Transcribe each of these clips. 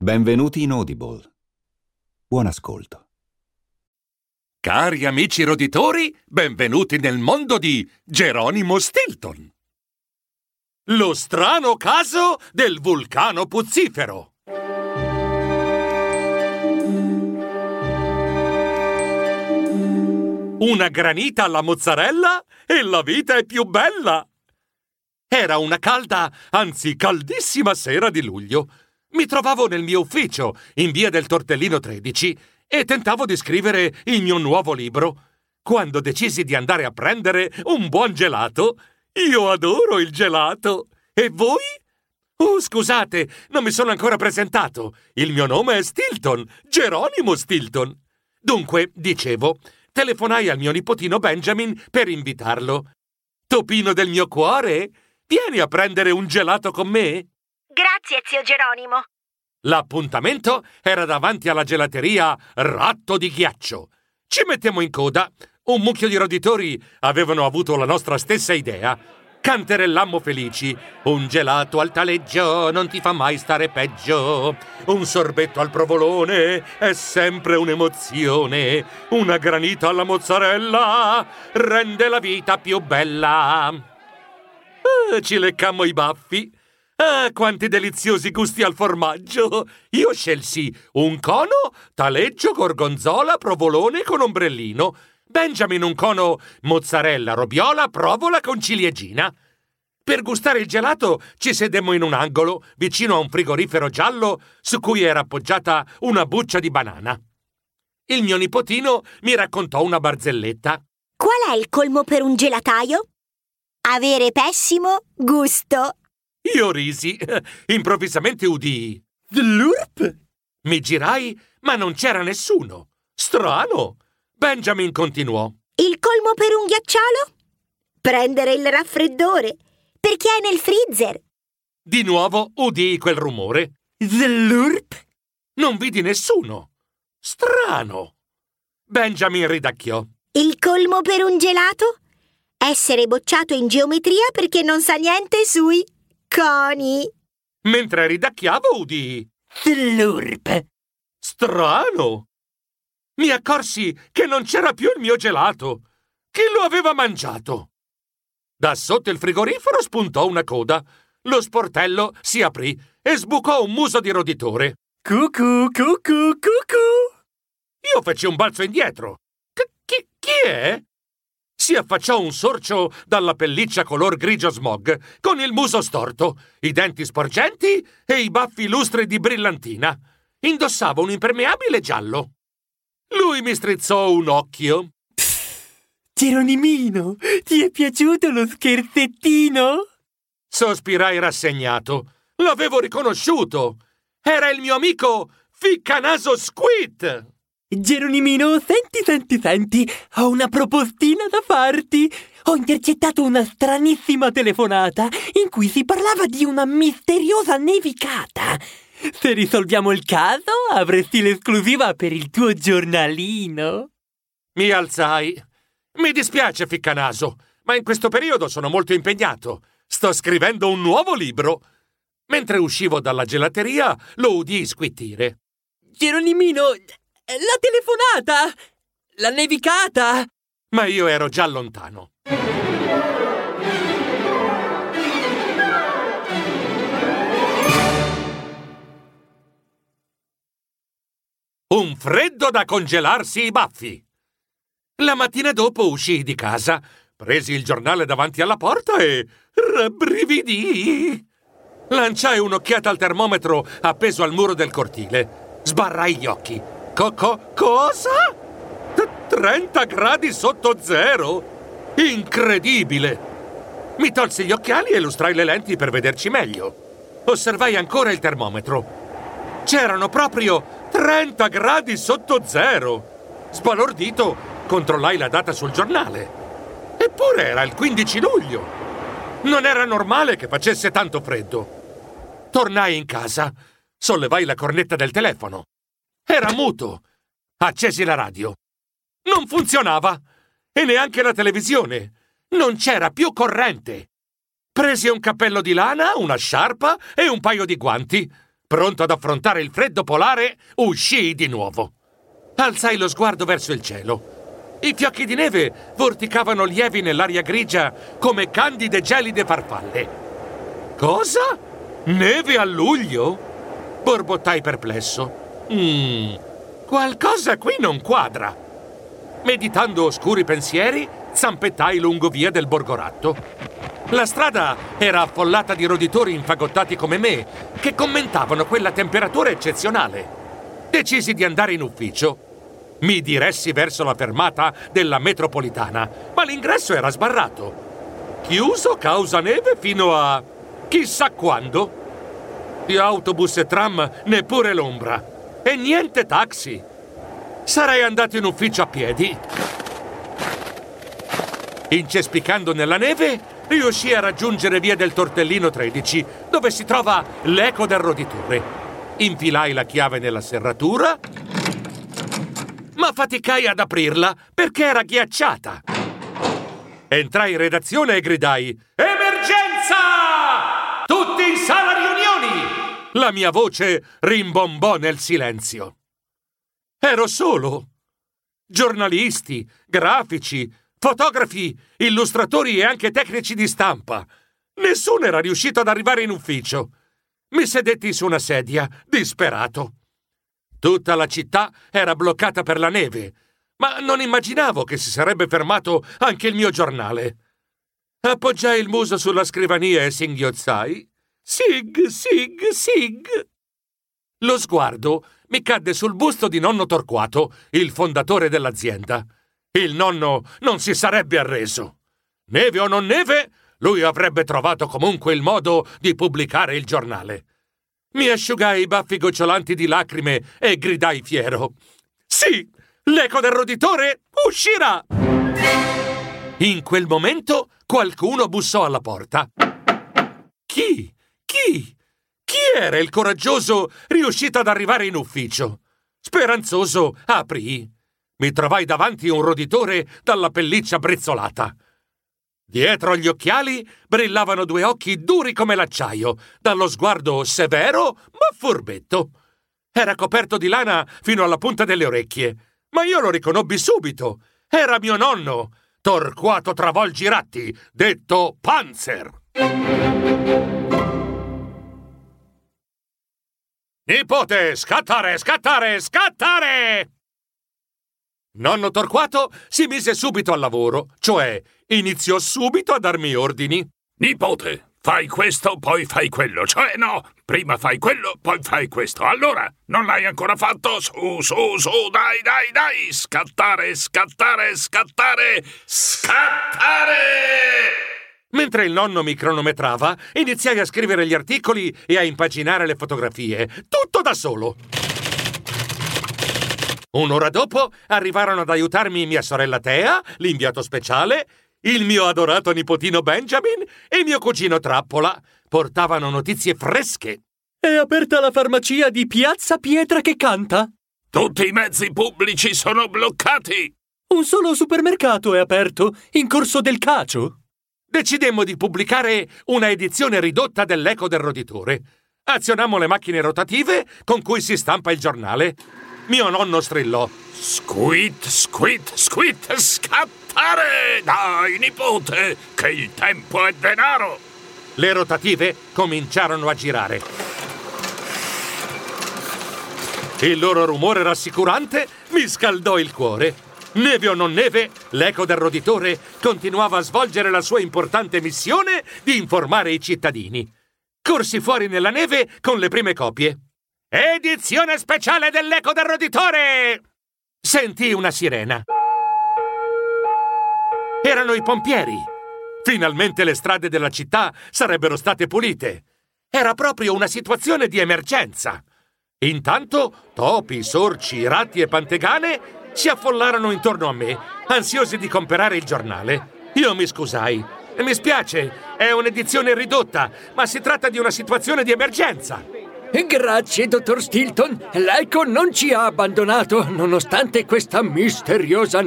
Benvenuti in Audible. Buon ascolto. Cari amici roditori, benvenuti nel mondo di Geronimo Stilton. Lo strano caso del vulcano puzzifero. Una granita alla mozzarella e la vita è più bella. Era una calda, anzi caldissima sera di luglio. Mi trovavo nel mio ufficio, in via del Tortellino 13, e tentavo di scrivere il mio nuovo libro, quando decisi di andare a prendere un buon gelato. Io adoro il gelato. E voi? Oh, scusate, non mi sono ancora presentato. Il mio nome è Stilton, Geronimo Stilton. Dunque, dicevo, telefonai al mio nipotino Benjamin per invitarlo. Topino del mio cuore, vieni a prendere un gelato con me? Grazie, zio Geronimo. L'appuntamento era davanti alla gelateria Ratto di Ghiaccio. Ci mettemmo in coda. Un mucchio di roditori avevano avuto la nostra stessa idea. Canterellammo felici. Un gelato al taleggio non ti fa mai stare peggio. Un sorbetto al provolone è sempre un'emozione. Una granita alla mozzarella rende la vita più bella. Ci leccammo i baffi. Ah, quanti deliziosi gusti al formaggio! Io scelsi un cono, taleggio, gorgonzola, provolone con ombrellino. Benjamin un cono, mozzarella, robiola, provola con ciliegina. Per gustare il gelato ci sedemmo in un angolo, vicino a un frigorifero giallo su cui era appoggiata una buccia di banana. Il mio nipotino mi raccontò una barzelletta. Qual è il colmo per un gelataio? Avere pessimo gusto. Io risi. Improvvisamente udii Slurp! Mi girai, ma non c'era nessuno. Strano. Benjamin continuò. Il colmo per un ghiacciolo? Prendere il raffreddore, perché è nel freezer. Di nuovo udii quel rumore. Slurp! Non vidi nessuno. Strano. Benjamin ridacchiò. Il colmo per un gelato? Essere bocciato in geometria perché non sa niente sui coni. Mentre ridacchiavo udii Slurp! strano. Mi accorsi che non c'era più il mio gelato. Chi lo aveva mangiato? Da sotto il frigorifero spuntò una coda. Lo sportello si aprì e sbucò un muso di roditore. Cucù, cucù, cucù! Io feci un balzo indietro. Chi è? Si affacciò un sorcio dalla pelliccia color grigio smog, con il muso storto, i denti sporgenti e i baffi lustri di brillantina. Indossava un impermeabile giallo. Lui mi strizzò un occhio. Geronimino, ti è piaciuto lo scherzettino? Sospirai rassegnato. L'avevo riconosciuto. Era il mio amico Ficcanaso Squid. Geronimino, senti, ho una propostina da farti. Ho intercettato una stranissima telefonata in cui si parlava di una misteriosa nevicata. Se risolviamo il caso, avresti l'esclusiva per il tuo giornalino. Mi alzai. Mi dispiace, Ficcanaso, ma in questo periodo sono molto impegnato. Sto scrivendo un nuovo libro. Mentre uscivo dalla gelateria, lo udii squittire. Geronimino, la telefonata! La nevicata! Ma io ero già lontano. Un freddo da congelarsi i baffi. La mattina dopo uscii di casa, presi il giornale davanti alla porta e rabbrividii. Lanciai un'occhiata al termometro appeso al muro del cortile. Sbarrai gli occhi. Cosa? 30 gradi sotto zero? Incredibile! Mi tolsi gli occhiali e lustrai le lenti per vederci meglio. Osservai ancora il termometro. C'erano proprio 30 gradi sotto zero. Sbalordito, controllai la data sul giornale. Eppure era il 15 luglio. Non era normale che facesse tanto freddo. Tornai in casa, sollevai la cornetta del telefono. Era muto. Accesi la radio. Non funzionava. E neanche la televisione. Non c'era più corrente. Presi un cappello di lana, una sciarpa e un paio di guanti. pronto ad affrontare il freddo polare, uscii di nuovo. Alzai lo sguardo verso il cielo. I fiocchi di neve vorticavano lievi nell'aria grigia come candide gelide farfalle. Cosa? Neve a luglio? Borbottai perplesso. Qualcosa qui non quadra. Meditando oscuri pensieri, zampettai lungo via del Borgoratto. La strada era affollata di roditori infagottati come me, che commentavano quella temperatura eccezionale. Decisi di andare in ufficio. Mi diressi verso la fermata della metropolitana, ma l'ingresso era sbarrato. Chiuso causa neve fino a chissà quando. Di autobus e tram neppure l'ombra. E niente taxi. Sarei andato in ufficio a piedi. Incespicando nella neve, riuscii a raggiungere via del Tortellino 13, dove si trova l'Eco del Roditore. Infilai la chiave nella serratura, ma faticai ad aprirla perché era ghiacciata. Entrai in redazione e gridai: «Emergenza! Tutti in sala riunioni!» La mia voce rimbombò nel silenzio. Ero solo. Giornalisti, grafici, fotografi, illustratori e anche tecnici di stampa. Nessuno era riuscito ad arrivare in ufficio. Mi sedetti su una sedia, disperato. Tutta la città era bloccata per la neve, ma non immaginavo che si sarebbe fermato anche il mio giornale. Appoggiai il muso sulla scrivania e singhiozzai: «Sig, sig, sig!» Lo sguardo mi cadde sul busto di nonno Torquato, il fondatore dell'azienda. Il nonno non si sarebbe arreso. Neve o non neve, lui avrebbe trovato comunque il modo di pubblicare il giornale. Mi asciugai i baffi gocciolanti di lacrime e gridai fiero: «Sì, l'Eco del Roditore uscirà!» In quel momento qualcuno bussò alla porta. Chi? Chi era il coraggioso riuscito ad arrivare in ufficio? Speranzoso aprii. Mi trovai davanti un roditore dalla pelliccia brizzolata. Dietro agli occhiali brillavano due occhi duri come l'acciaio, dallo sguardo severo ma furbetto. Era coperto di lana fino alla punta delle orecchie, ma io lo riconobbi subito. Era mio nonno, Torquato Travolgi Ratti, detto Panzer. «Nipote, scattare, scattare, scattare!» Nonno Torquato si mise subito al lavoro, cioè iniziò subito a darmi ordini. «Nipote, fai questo, poi fai quello. Cioè no, prima fai quello, poi fai questo. Allora, non l'hai ancora fatto? Su, dai! Scattare, scattare, scattare, scattare!» Mentre il nonno mi cronometrava, iniziai a scrivere gli articoli e a impaginare le fotografie. Tutto da solo. Un'ora dopo arrivarono ad aiutarmi mia sorella Tea, l'inviato speciale, il mio adorato nipotino Benjamin e mio cugino Trappola. Portavano notizie fresche. È aperta la farmacia di Piazza Pietra che canta. Tutti i mezzi pubblici sono bloccati. Un solo supermercato è aperto, in Corso del Cacio. Decidemmo di pubblicare una edizione ridotta dell'Eco del Roditore. Azionammo le macchine rotative con cui si stampa il giornale. Mio nonno strillò: «Squit, squit, squit, scattare! Dai, nipote, che il tempo è denaro!» Le rotative cominciarono a girare. Il loro rumore rassicurante mi scaldò il cuore. Neve o non neve, l'Eco del Roditore continuava a svolgere la sua importante missione di informare i cittadini. Corsi fuori nella neve con le prime copie. «Edizione speciale dell'Eco del Roditore!» Sentii una sirena. Erano i pompieri. Finalmente le strade della città sarebbero state pulite. Era proprio una situazione di emergenza. Intanto topi, sorci, ratti e pantegane si affollarono intorno a me, ansiosi di comprare il giornale. Io mi scusai. Mi spiace, è un'edizione ridotta, ma si tratta di una situazione di emergenza. Grazie, dottor Stilton. L'Eco non ci ha abbandonato, nonostante questa misteriosa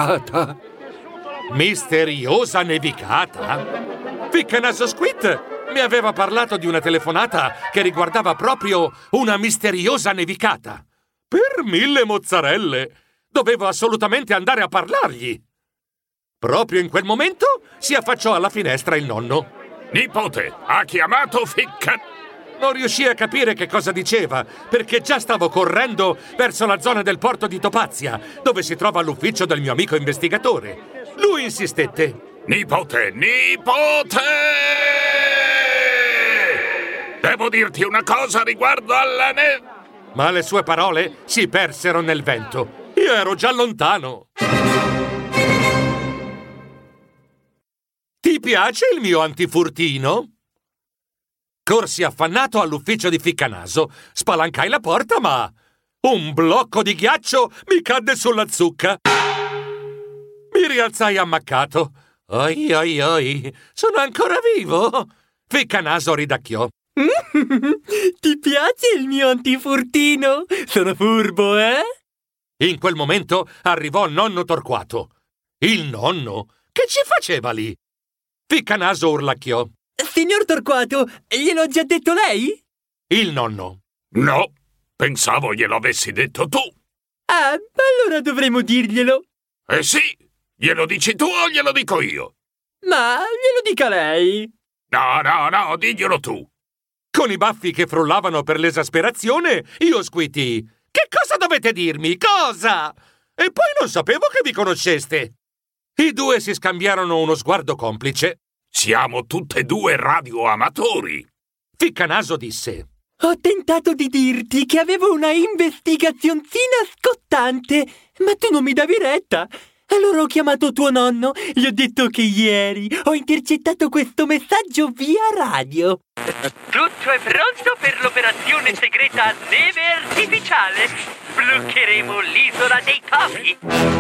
nevicata. Misteriosa nevicata? Ficcanaso Squid, Mi aveva parlato di una telefonata che riguardava proprio una misteriosa nevicata. Per 1000 mozzarelle! Dovevo assolutamente andare a parlargli. Proprio in quel momento si affacciò alla finestra il nonno. Nipote, ha chiamato Ficca... Non riuscii a capire che cosa diceva, perché già stavo correndo verso la zona del porto di Topazia, dove si trova l'ufficio del mio amico investigatore. Lui insistette. Nipote! Devo dirti una cosa riguardo alla neve... Ma le sue parole si persero nel vento. Io ero già lontano. Ti piace il mio antifurtino? Corsi affannato all'ufficio di Ficcanaso, spalancai la porta, ma un blocco di ghiaccio mi cadde sulla zucca. Mi rialzai ammaccato. Oi, oi, oi, sono ancora vivo? Ficcanaso ridacchiò. Ti piace il mio antifurtino? Sono furbo, eh? In quel momento arrivò nonno Torquato. Il nonno? Che ci faceva lì? Ficcanaso urlacchiò. Signor Torquato, gliel'ho già detto lei? Il nonno. No, pensavo glielo avessi detto tu. Ah, allora dovremmo dirglielo. Eh sì, glielo dici tu o glielo dico io? Ma glielo dica lei. No, diglielo tu. Con i baffi che frullavano per l'esasperazione, io squittii. Che cosa dovete dirmi? Cosa? E poi non sapevo che vi conosceste. I due si scambiarono uno sguardo complice. Siamo tutte e due radioamatori. Ficcanaso disse. Ho tentato di dirti che avevo una investigazionzina scottante, ma tu non mi davi retta. Allora ho chiamato tuo nonno, gli ho detto che ieri ho intercettato questo messaggio via radio. Tutto è pronto per l'operazione segreta neve artificiale. Bloccheremo l'isola dei topi.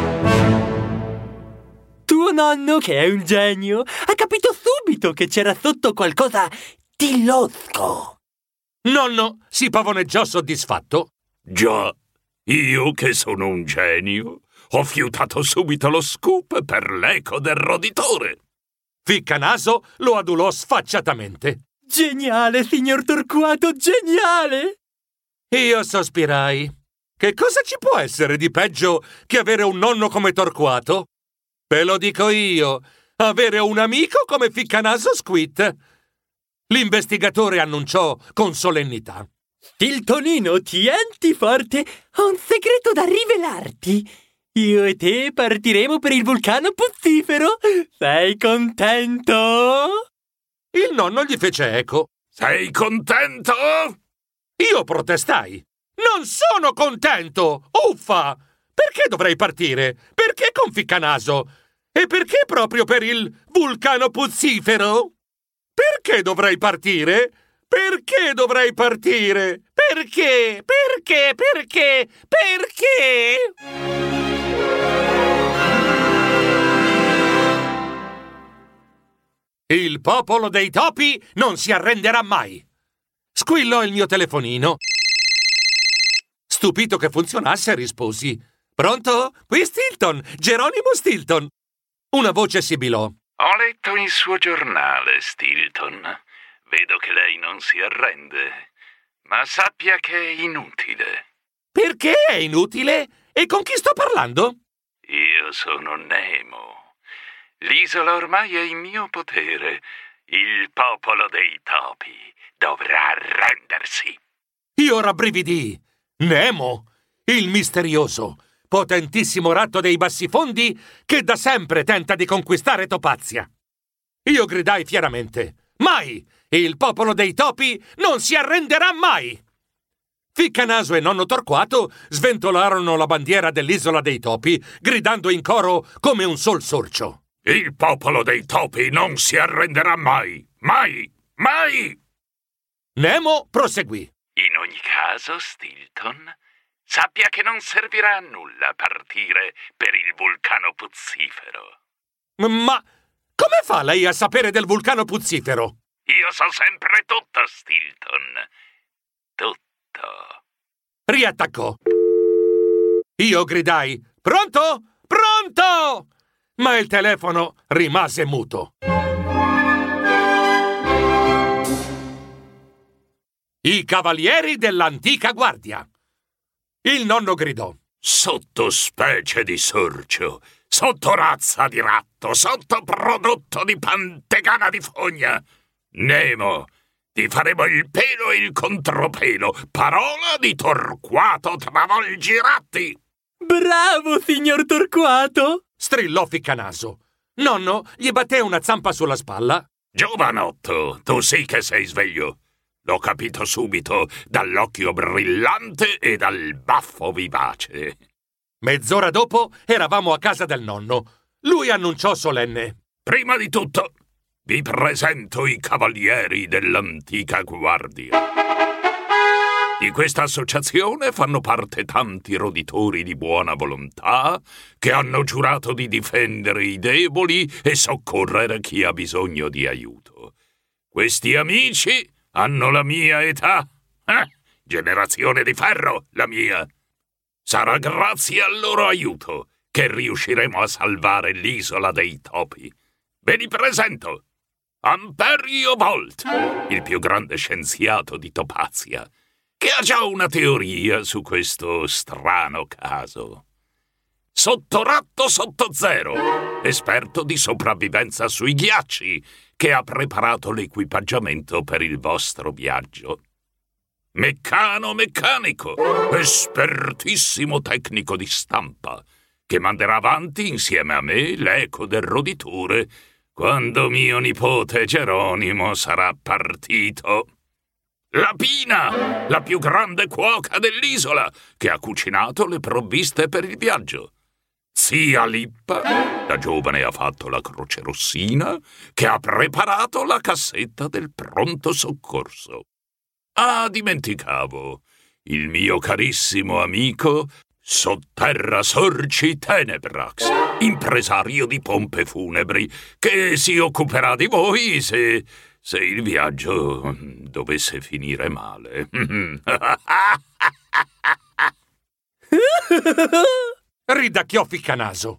Tuo nonno, che è un genio, ha capito subito che c'era sotto qualcosa di losco. Nonno si pavoneggiò soddisfatto. Già, io che sono un genio, ho fiutato subito lo scoop per l'eco del roditore. Ficcanaso lo adulò sfacciatamente. Geniale, signor Torquato, geniale! Io sospirai. Che cosa ci può essere di peggio che avere un nonno come Torquato? Ve lo dico io, avere un amico come Ficcanaso Squit. L'investigatore annunciò con solennità. Stiltonino, tienti forte, ho un segreto da rivelarti. Io e te partiremo per il vulcano Puzzifero. Sei contento? Il nonno gli fece eco. Sei contento? Io protestai. Non sono contento! Uffa! Perché dovrei partire? Perché con Ficcanaso? E perché proprio per il vulcano Puzzifero? Perché dovrei partire? Perché dovrei partire? Perché? Perché? Perché? Perché? Il popolo dei topi non si arrenderà mai. Squillò il mio telefonino. Stupito che funzionasse, risposi. Pronto? Qui Stilton, Geronimo Stilton. Una voce sibilò. Ho letto il suo giornale, Stilton. Vedo che lei non si arrende, ma sappia che è inutile. Perché è inutile? E con chi sto parlando? Io sono Nemo. L'isola ormai è in mio potere. Il popolo dei topi dovrà arrendersi. Io rabbrividii. Nemo, il misterioso, potentissimo ratto dei bassifondi che da sempre tenta di conquistare Topazia. Io gridai fieramente. Mai! Il popolo dei topi non si arrenderà mai! Ficcanaso e nonno Torquato sventolarono la bandiera dell'isola dei topi, gridando in coro come un sol sorcio. Il popolo dei topi non si arrenderà mai! Mai! Mai! Nemo proseguì. In ogni caso, Stilton, sappia che non servirà a nulla partire per il vulcano Puzzifero. Ma come fa lei a sapere del vulcano Puzzifero? Io so sempre tutto, Stilton. Tutto. Riattaccò. Io gridai: Pronto? Pronto! Ma il telefono rimase muto. I cavalieri dell'antica guardia. Il nonno gridò: Sottospecie di sorcio, sottorazza di ratto, sottoprodotto di pantegana di fogna. Nemo, ti faremo il pelo e il contropelo. Parola di Torquato Travolgiratti. Bravo, signor Torquato! Strillò Ficcanaso. Nonno gli batté una zampa sulla spalla. Giovanotto, tu sì che sei sveglio. L'ho capito subito dall'occhio brillante e dal baffo vivace. Mezz'ora dopo eravamo a casa del nonno. Lui annunciò solenne: Prima di tutto, vi presento i cavalieri dell'antica guardia. Di questa associazione fanno parte tanti roditori di buona volontà che hanno giurato di difendere i deboli e soccorrere chi ha bisogno di aiuto. Questi amici hanno la mia età. Generazione di ferro, la mia. Sarà grazie al loro aiuto che riusciremo a salvare l'isola dei topi. Ve li presento. Amperio Volt, il più grande scienziato di Topazia, che ha già una teoria su questo strano caso. Sottoratto Sottozero, esperto di sopravvivenza sui ghiacci, che ha preparato l'equipaggiamento per il vostro viaggio. Meccano Meccanico, espertissimo tecnico di stampa, che manderà avanti insieme a me l'eco del roditore quando mio nipote Geronimo sarà partito. La Pina, la più grande cuoca dell'isola, che ha cucinato le provviste per il viaggio. Zia Lippa, da giovane ha fatto la croce rossina, che ha preparato la cassetta del pronto soccorso. Ah, dimenticavo, il mio carissimo amico Sotterra Sorci Tenebrax, impresario di pompe funebri, che si occuperà di voi se il viaggio dovesse finire male. Ridacchiò Ficcanaso.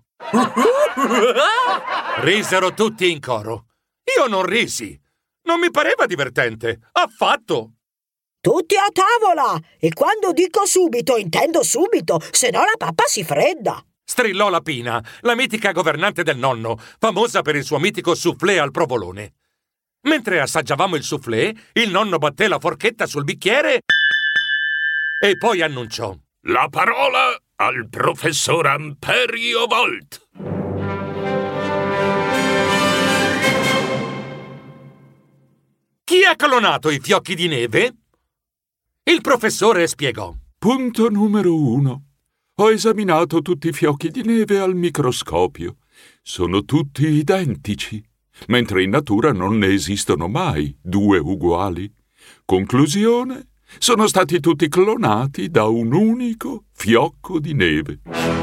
Risero tutti in coro. Io non risi. Non mi pareva divertente, affatto. Tutti a tavola! E quando dico subito, intendo subito, se no la pappa si fredda. Strillò la Pina, la mitica governante del nonno, famosa per il suo mitico soufflé al provolone. Mentre assaggiavamo il soufflé, il nonno batté la forchetta sul bicchiere e poi annunciò: La parola al professor Amperio Volt. Chi ha clonato i fiocchi di neve? Il professore spiegò. Punto numero 1. Ho esaminato tutti i fiocchi di neve al microscopio. Sono tutti identici, mentre in natura non ne esistono mai due uguali. Conclusione: sono stati tutti clonati da un unico fiocco di neve.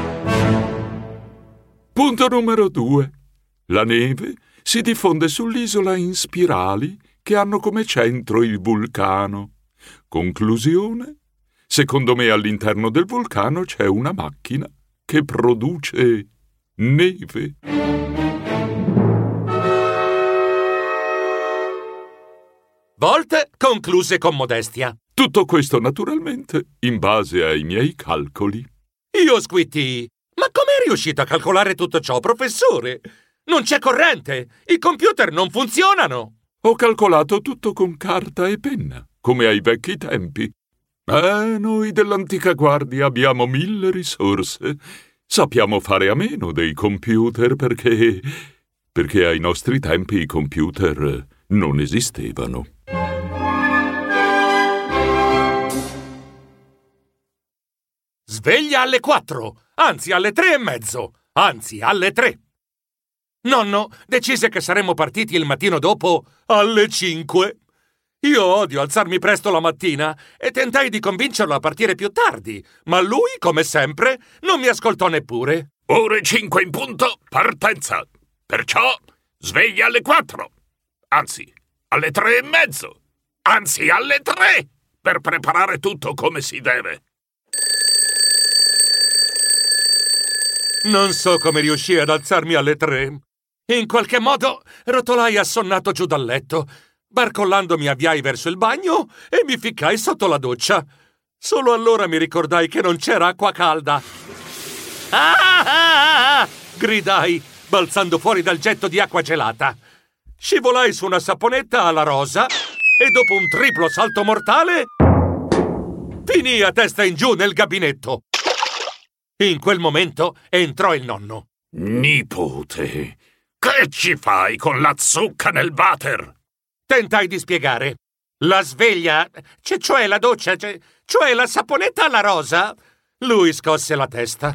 Punto numero 2. La neve si diffonde sull'isola in spirali che hanno come centro il vulcano. Conclusione: secondo me all'interno del vulcano c'è una macchina che produce neve. Volt concluse con modestia. Tutto questo naturalmente in base ai miei calcoli. Io squittii. Ma com'è riuscito a calcolare tutto ciò, professore? Non c'è corrente, i computer non funzionano. Ho calcolato tutto con carta e penna, come ai vecchi tempi. Noi dell'antica guardia abbiamo 1000 risorse. Sappiamo fare a meno dei computer perché ai nostri tempi i computer non esistevano. Sveglia alle 4, anzi alle 3:30, anzi alle 3. Nonno decise che saremmo partiti il mattino dopo alle 5. Io odio alzarmi presto la mattina e tentai di convincerlo a partire più tardi, ma lui, come sempre, non mi ascoltò neppure. Ore 5 in punto, partenza. Perciò sveglia alle 4. Anzi, alle 3:30. Anzi, alle 3, per preparare tutto come si deve. Non so come riuscii ad alzarmi alle 3. In qualche modo rotolai assonnato giù dal letto, Barcollando mi avviai verso il bagno e mi ficcai sotto la doccia. Solo allora mi ricordai che non c'era acqua calda. Ah! Gridai, balzando fuori dal getto di acqua gelata. Scivolai su una saponetta alla rosa e dopo un triplo salto mortale finii a testa in giù nel gabinetto. In quel momento entrò il nonno. Nipote, che ci fai con la zucca nel water? Tentai di spiegare. La sveglia, cioè la doccia, cioè la saponetta alla rosa. Lui scosse la testa.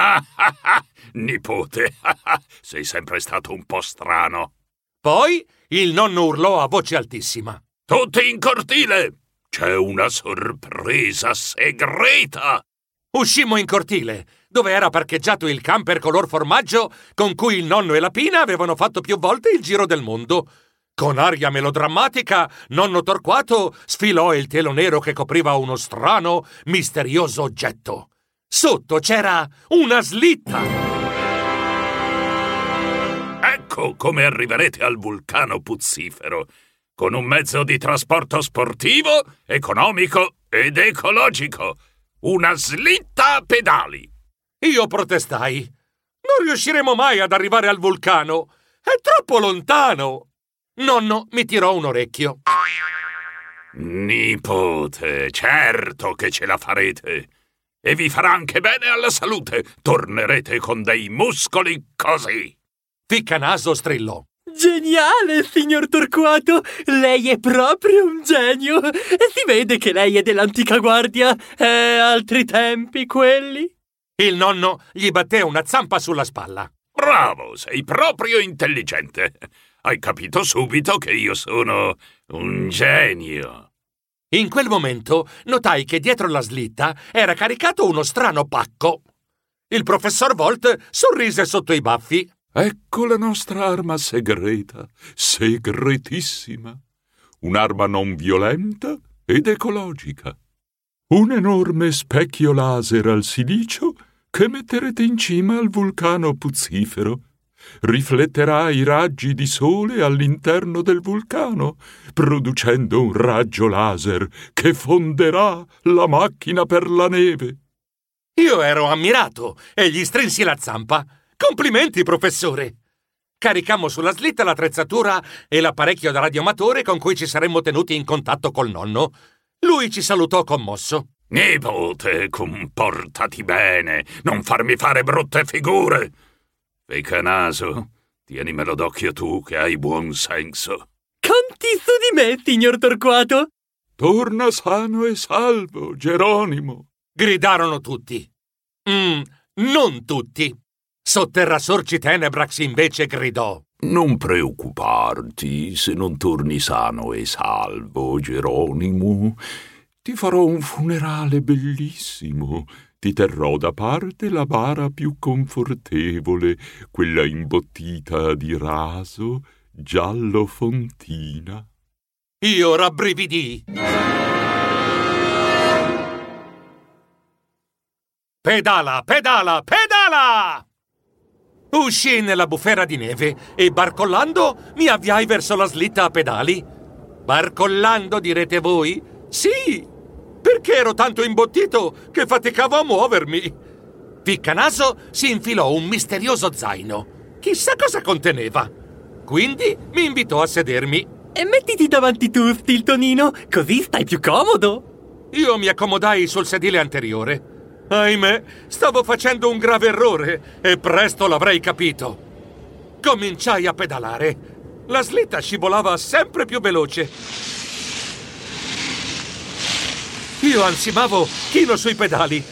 Nipote, sei sempre stato un po' strano. Poi il nonno urlò a voce altissima. Tutti in cortile! C'è una sorpresa segreta! Uscimmo in cortile, dove era parcheggiato il camper color formaggio con cui il nonno e la Pina avevano fatto più volte il giro del mondo. Con aria melodrammatica, nonno Torquato sfilò il telo nero che copriva uno strano, misterioso oggetto. Sotto c'era una slitta. Ecco come arriverete al vulcano puzzifero, con un mezzo di trasporto sportivo, economico ed ecologico. Una slitta a pedali. Io protestai. Non riusciremo mai ad arrivare al vulcano. È troppo lontano. Nonno mi tirò un orecchio. Nipote, certo che ce la farete. E vi farà anche bene alla salute. Tornerete con dei muscoli così. Ficcanaso strillò. Geniale, signor Torquato! Lei è proprio un genio! E si vede che lei è dell'antica guardia. Altri tempi, quelli. Il nonno gli batté una zampa sulla spalla. Bravo, sei proprio intelligente. Hai capito subito che io sono un genio. In quel momento notai che dietro la slitta era caricato uno strano pacco. Il professor Volt sorrise sotto i baffi. Ecco la nostra arma segreta, segretissima. Un'arma non violenta ed ecologica. Un enorme specchio laser al silicio che metterete in cima al vulcano puzzifero. Rifletterà i raggi di sole all'interno del vulcano, producendo un raggio laser che fonderà la macchina per la neve. Io ero ammirato e gli strinsi la zampa. Complimenti, professore! Caricammo sulla slitta l'attrezzatura e l'apparecchio da radioamatore con cui ci saremmo tenuti in contatto col nonno. Lui ci salutò commosso. Nipote, comportati bene, non farmi fare brutte figure. Ficcanaso, tienimelo d'occhio tu che hai buon senso. Conti su di me, signor Torquato. Torna sano e salvo, Geronimo. Gridarono tutti. Non tutti. Sotterrasor Tenebrax invece gridò. Non preoccuparti se non torni sano e salvo, Geronimo. Ti farò un funerale bellissimo. Ti terrò da parte la bara più confortevole, quella imbottita di raso giallo fontina. Io rabbrividii. Pedala, pedala, pedala! Uscii nella bufera di neve e barcollando mi avviai verso la slitta a pedali. Barcollando, direte voi? Sì, perché ero tanto imbottito che faticavo a muovermi. Ficcanaso si infilò un misterioso zaino. Chissà cosa conteneva. Quindi mi invitò a sedermi. E mettiti davanti tu, Stiltonino, così stai più comodo. Io mi accomodai sul sedile anteriore. Ahimè, stavo facendo un grave errore e presto l'avrei capito. Cominciai a pedalare. La slitta scivolava sempre più veloce. Io ansimavo chino sui pedali.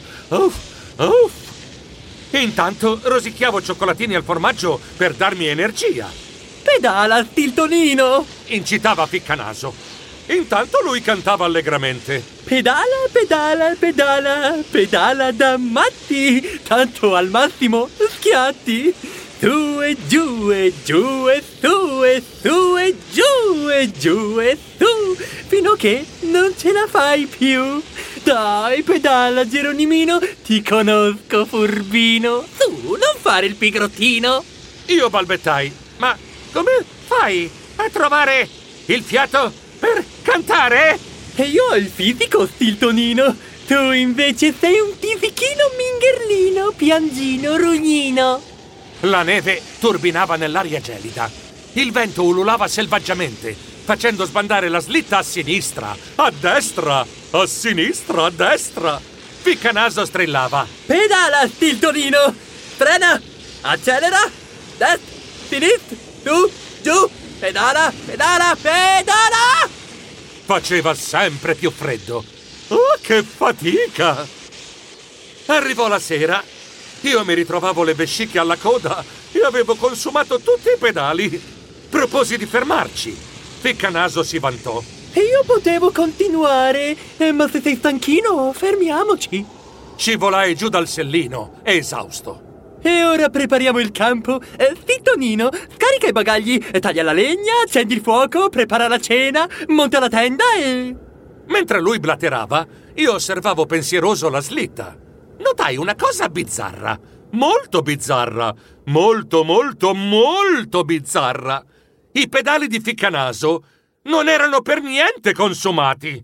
Intanto rosicchiavo cioccolatini al formaggio per darmi energia. Pedala, Stiltonino! Incitava Ficcanaso. Intanto lui cantava allegramente. Pedala, pedala, pedala, pedala da matti, tanto al massimo schiatti. Su e giù e giù e su e su e giù e giù e su, fino che non ce la fai più. Dai, pedala, Geronimino, ti conosco, furbino. Su, non fare il pigrottino. Io balbettai. Ma come fai a trovare il fiato per cantare? E io ho il fisico, Stiltonino. Tu invece sei un tisichino mingherlino, piangino, rugnino. La neve turbinava nell'aria gelida. Il vento ululava selvaggiamente, facendo sbandare la slitta a sinistra, a destra, a sinistra, a destra. Ficcanaso strillava. Pedala, Stiltonino! Frena! Accelera! Destra! Sinistra! Su! Giù! Pedala! Pedala! Pedala! Faceva sempre più freddo. Oh, che fatica! Arrivò la sera. Io mi ritrovavo le vesciche alla coda e avevo consumato tutti i pedali. Proposi di fermarci. Ficcanaso si vantò. E io potevo continuare, ma se sei stanchino, fermiamoci. Scivolai giù dal sellino, esausto. E ora prepariamo il campo. Stiltonino, scarica i bagagli, taglia la legna, accendi il fuoco, prepara la cena, monta la tenda e... Mentre lui blaterava, io osservavo pensieroso la slitta. Notai una cosa bizzarra. Molto bizzarra. Molto, molto, molto bizzarra. I pedali di Ficcanaso non erano per niente consumati.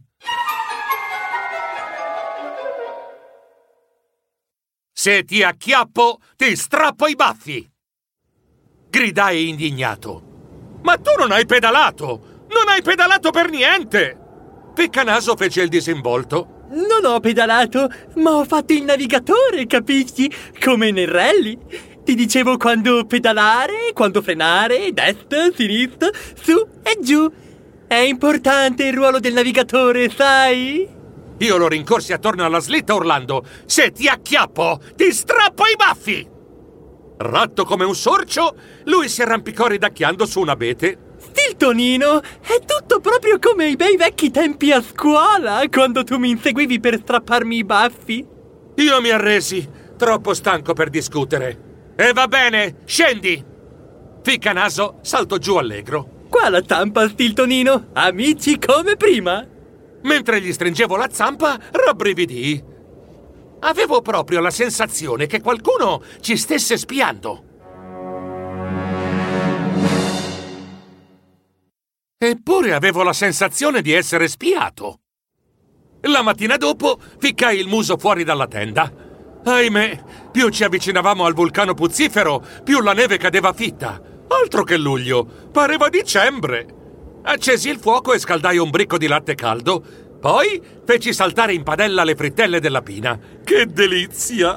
Se ti acchiappo, ti strappo i baffi! Gridai indignato. Ma tu non hai pedalato! Non hai pedalato per niente! Ficcanaso fece il disinvolto. Non ho pedalato, ma ho fatto il navigatore, capisci? Come nel rally. Ti dicevo quando pedalare, quando frenare, destra, sinistra, su e giù. È importante il ruolo del navigatore, sai? Io lo rincorsi attorno alla slitta urlando: se ti acchiappo, ti strappo i baffi! Ratto come un sorcio, lui si arrampicò ridacchiando su un abete. Stiltonino, è tutto proprio come ai bei vecchi tempi a scuola, quando tu mi inseguivi per strapparmi i baffi. Io mi arresi, troppo stanco per discutere. E va bene, scendi! Ficcanaso saltò giù allegro. Qua la zampa, Stiltonino, amici come prima. Mentre gli stringevo la zampa, rabbrividii. Avevo proprio la sensazione che qualcuno ci stesse spiando. Eppure avevo la sensazione di essere spiato. La mattina dopo ficcai il muso fuori dalla tenda. Ahimè, più ci avvicinavamo al vulcano puzzifero, più la neve cadeva fitta. Altro che luglio, pareva dicembre. Accesi il fuoco e scaldai un bricco di latte caldo. Poi feci saltare in padella le frittelle della Pina. Che delizia!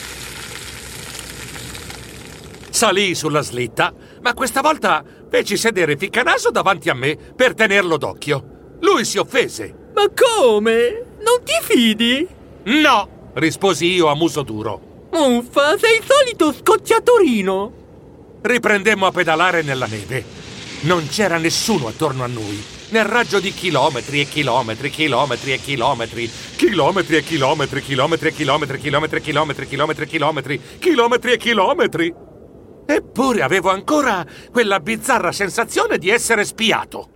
Salii sulla slitta, ma questa volta feci sedere Ficcanaso davanti a me per tenerlo d'occhio. Lui si offese. Ma come? Non ti fidi? No, risposi io a muso duro. Uffa, sei il solito scocciatorino. Riprendemmo a pedalare nella neve. Non c'era nessuno attorno a noi, nel raggio di chilometri e chilometri, chilometri e chilometri, chilometri e chilometri, chilometri e chilometri, chilometri e chilometri, chilometri e chilometri, chilometri e chilometri. Eppure avevo ancora quella bizzarra sensazione di essere spiato.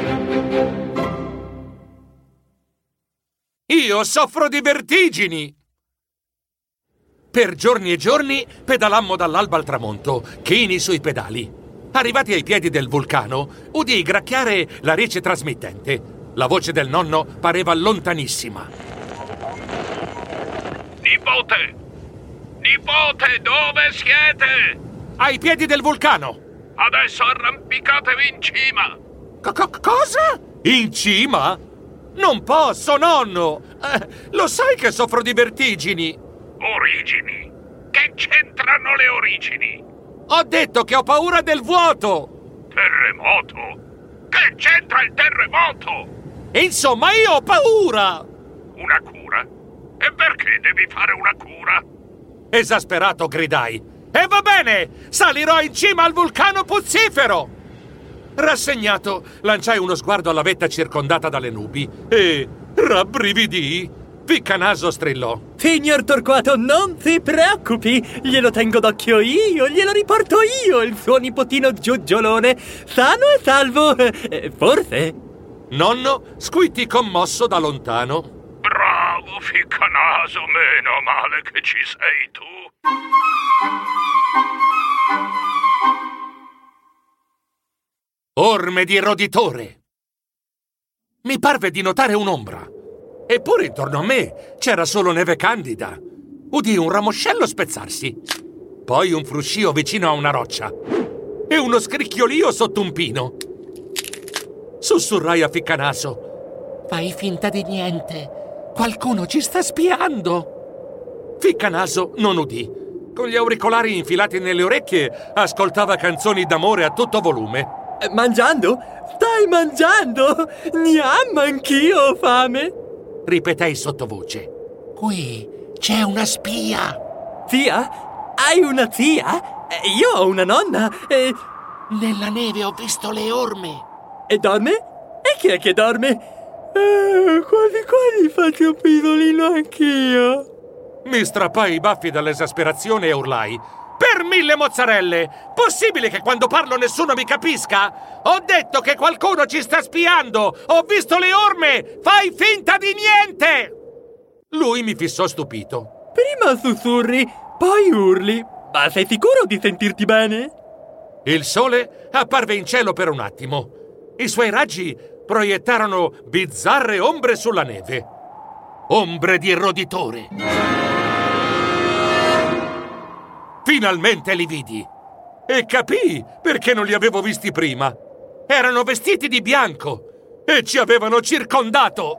Io soffro di vertigini! Per giorni e giorni pedalammo dall'alba al tramonto, chini sui pedali. Arrivati ai piedi del vulcano, udii gracchiare la rece trasmittente. La voce del nonno pareva lontanissima. Nipote! Nipote, dove siete? Ai piedi del vulcano! Adesso arrampicatevi in cima! Cosa? In cima? Non posso, nonno! Lo sai che soffro di vertigini! Origini? Che c'entrano le origini? Ho detto che ho paura del vuoto! Terremoto? Che c'entra il terremoto? Insomma, io ho paura! Una cura? E perché devi fare una cura? Esasperato gridai. E va bene! Salirò in cima al vulcano puzzifero! Rassegnato, lanciai uno sguardo alla vetta circondata dalle nubi e rabbrividii. Ficcanaso strillò. Signor Torquato, non si preoccupi, glielo tengo d'occhio io, glielo riporto io, il suo nipotino Giugiolone, sano e salvo, forse? Nonno squittì commosso da lontano. Bravo, Ficcanaso, meno male che ci sei tu. Orme di roditore. mi parve di notare un'ombra. Eppure intorno a me c'era solo neve candida. Udii un ramoscello spezzarsi, poi un fruscio vicino a una roccia e uno scricchiolio sotto un pino. Sussurrai a Ficcanaso: «Fai finta di niente, qualcuno ci sta spiando». Ficcanaso non udì. Con gli auricolari infilati nelle orecchie ascoltava canzoni d'amore a tutto volume. Mangiando? Stai mangiando? Gnam, anch'io ho fame. Ripetei sottovoce: «Qui c'è una spia». Zia? Hai una zia? Io ho una nonna e... Nella neve ho visto le orme. E dorme? E chi è che dorme? Quasi faccio un pidolino anch'io. Mi strappai i baffi dall'esasperazione e urlai: «Per 1000 mozzarelle! Possibile che quando parlo nessuno mi capisca? Ho detto che qualcuno ci sta spiando! Ho visto le orme! Fai finta di niente!» Lui mi fissò stupito. Prima sussurri, poi urli. Ma sei sicuro di sentirti bene? Il sole apparve in cielo per un attimo. I suoi raggi proiettarono bizzarre ombre sulla neve. Ombre di roditore. Finalmente li vidi e capii perché non li avevo visti prima. Erano vestiti di bianco e ci avevano circondato.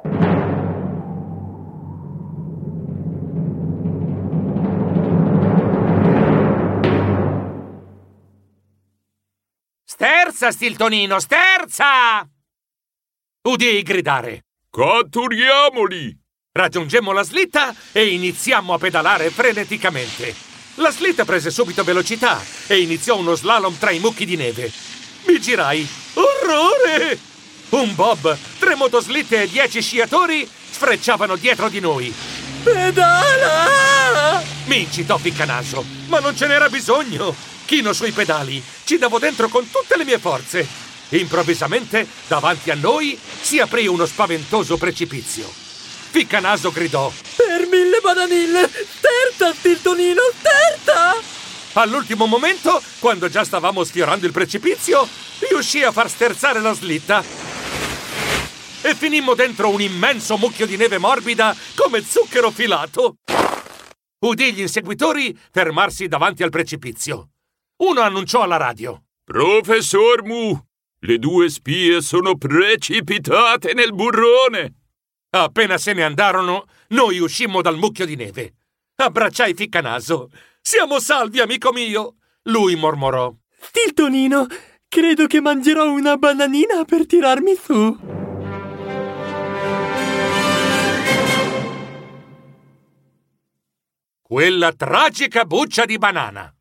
«Sterza, Stiltonino, sterza!» Udii gridare. «Catturiamoli!» Raggiungemmo la slitta e iniziammo a pedalare freneticamente. La slitta prese subito velocità e iniziò uno slalom tra i mucchi di neve. Mi girai. Orrore! Un bob, 3 motoslitte e 10 sciatori sfrecciavano dietro di noi. Pedala! Mi incitò Ficcanaso, ma non ce n'era bisogno. Chino sui pedali, ci davo dentro con tutte le mie forze. Improvvisamente, davanti a noi, si aprì uno spaventoso precipizio. Ficcanaso gridò: «Per 1000 bananille! Sterza, Stiltonino, sterza!» All'ultimo momento, quando già stavamo sfiorando il precipizio, riuscì a far sterzare la slitta e finimmo dentro un immenso mucchio di neve morbida come zucchero filato. Udì gli inseguitori fermarsi davanti al precipizio. Uno annunciò alla radio: «Professor Mu, le 2 spie sono precipitate nel burrone!» Appena se ne andarono, noi uscimmo dal mucchio di neve. Abbracciai Ficcanaso. «Siamo salvi, amico mio!» Lui mormorò: «Stiltonino, credo che mangerò una bananina per tirarmi su!» Quella tragica buccia di banana.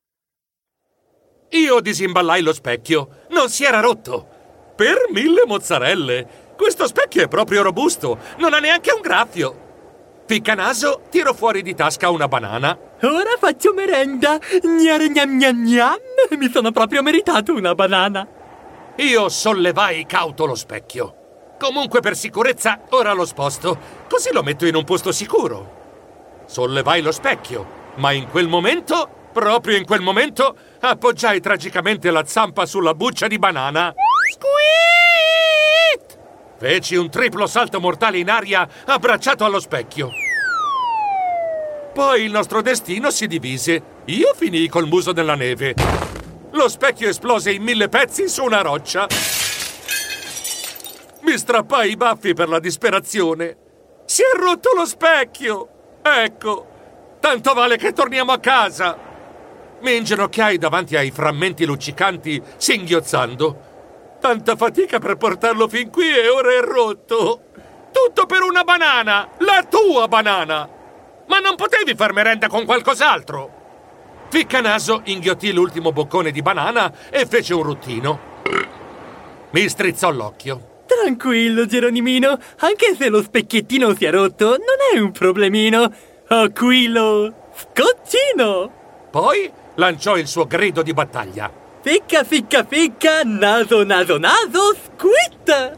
Io disimballai lo specchio. Non si era rotto. Per 1000 mozzarelle! Questo specchio è proprio robusto. Non ha neanche un graffio. Ficcanaso tirò fuori di tasca una banana. «Ora faccio merenda! Gnare gnam gnam gnam! Mi sono proprio meritato una banana!» Io sollevai cauto lo specchio. Comunque, per sicurezza, ora lo sposto, così lo metto in un posto sicuro. Sollevai lo specchio, ma in quel momento, proprio in quel momento, appoggiai tragicamente la zampa sulla buccia di banana. Squeak! Feci un triplo salto mortale in aria, abbracciato allo specchio. Poi il nostro destino si divise. Io finii col muso nella neve. Lo specchio esplose in 1000 pezzi su una roccia. Mi strappai i baffi per la disperazione. Si è rotto lo specchio! Ecco, tanto vale che torniamo a casa. Mi inginocchiai davanti ai frammenti luccicanti, singhiozzando. Tanta fatica per portarlo fin qui e ora è rotto. Tutto per una banana! La tua banana! Ma non potevi far merenda con qualcos'altro? Ficcanaso inghiottì l'ultimo boccone di banana e fece un ruttino. Mi strizzò l'occhio. «Tranquillo, Geronimino, anche se lo specchiettino si è rotto, non è un problemino. Ho qui lo scoccino!» Poi lanciò il suo grido di battaglia. «Ficca, ficca, ficca, naso, naso, naso, squitta!»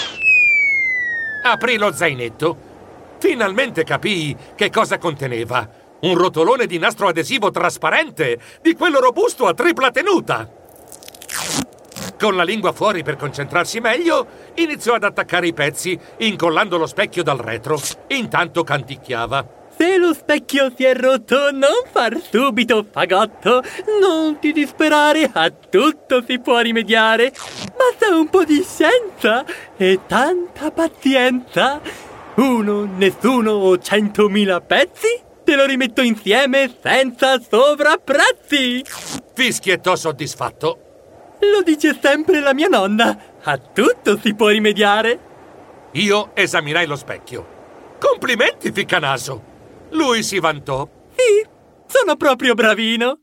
Aprì lo zainetto. Finalmente capii che cosa conteneva. Un rotolone di nastro adesivo trasparente, di quello robusto a tripla tenuta. Con la lingua fuori per concentrarsi meglio, iniziò ad attaccare i pezzi, incollando lo specchio dal retro. Intanto canticchiava. Se lo specchio si è rotto, non far subito fagotto, non ti disperare, a tutto si può rimediare. Basta un po' di scienza e tanta pazienza. Uno, nessuno o 100.000 pezzi, te lo rimetto insieme senza sovrapprezzi. Fischiettò soddisfatto. Lo dice sempre la mia nonna, a tutto si può rimediare. Io esaminai lo specchio. Complimenti, Ficcanaso! Lui si vantò. Sì, sono proprio bravino.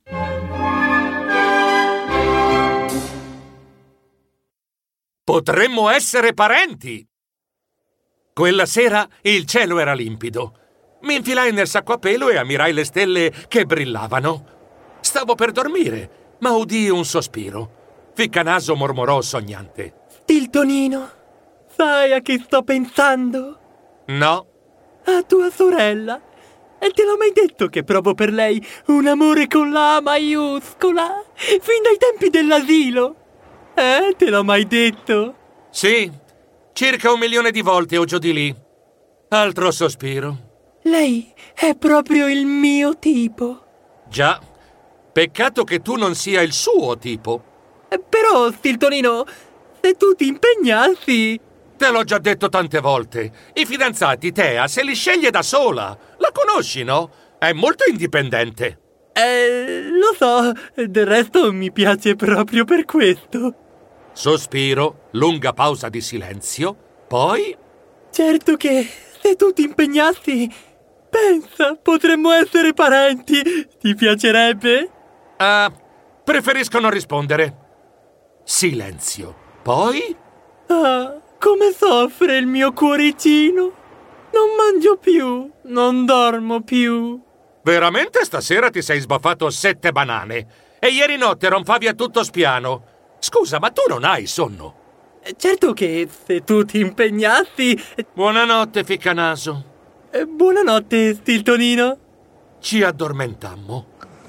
Potremmo essere parenti! Quella sera il cielo era limpido. Mi infilai nel sacco a pelo e ammirai le stelle che brillavano. Stavo per dormire, ma udii un sospiro. Ficcanaso mormorò sognante. Stiltonino, sai a chi sto pensando? No. A tua sorella. E te l'ho mai detto che provo per lei un amore con la A maiuscola? Fin dai tempi dell'asilo. Te l'ho mai detto? Sì, circa 1 milione di volte o giù di lì. Altro sospiro. Lei è proprio il mio tipo. Già, peccato che tu non sia il suo tipo. Però, Stiltonino, se tu ti impegnassi... Te l'ho già detto tante volte. I fidanzati, Tea, se li sceglie da sola. La conosci, no? È molto indipendente. Lo so. Del resto mi piace proprio per questo. Sospiro, lunga pausa di silenzio. Poi... Certo che se tu ti impegnassi... Pensa, potremmo essere parenti. Ti piacerebbe? Preferisco non rispondere. Silenzio. Poi... come soffre il mio cuoricino. Non mangio più, non dormo più. Veramente stasera ti sei sbaffato 7 banane e ieri notte ronfavi a tutto spiano. Scusa, ma tu non hai sonno? Certo che se tu ti impegnassi... Buonanotte, Ficcanaso. Buonanotte, Stiltonino. Ci addormentammo.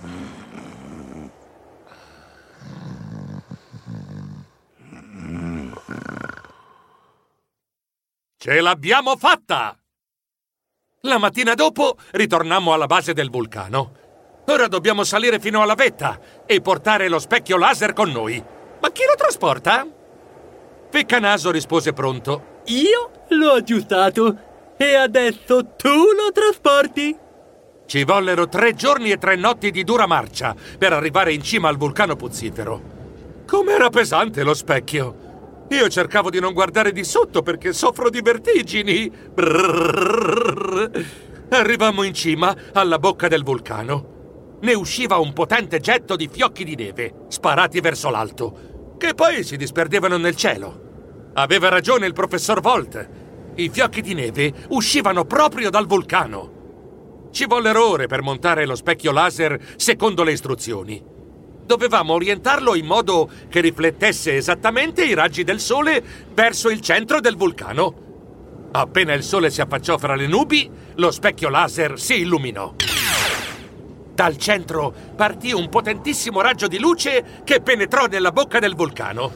Ce l'abbiamo fatta! La mattina dopo ritornammo alla base del vulcano. Ora dobbiamo salire fino alla vetta e portare lo specchio laser con noi. Ma chi lo trasporta? Ficcanaso rispose pronto. Io l'ho aggiustato e adesso tu lo trasporti. Ci vollero 3 giorni e 3 notti di dura marcia per arrivare in cima al vulcano puzzifero. Com'era pesante lo specchio! Io cercavo di non guardare di sotto perché soffro di vertigini. Brrr. Arrivammo in cima, alla bocca del vulcano. Ne usciva un potente getto di fiocchi di neve, sparati verso l'alto, che poi si disperdevano nel cielo. Aveva ragione il professor Volt. I fiocchi di neve uscivano proprio dal vulcano. Ci vollero ore per montare lo specchio laser secondo le istruzioni. Dovevamo orientarlo in modo che riflettesse esattamente i raggi del sole verso il centro del vulcano. Appena il sole si affacciò fra le nubi, lo specchio laser si illuminò. Dal centro partì un potentissimo raggio di luce che penetrò nella bocca del vulcano.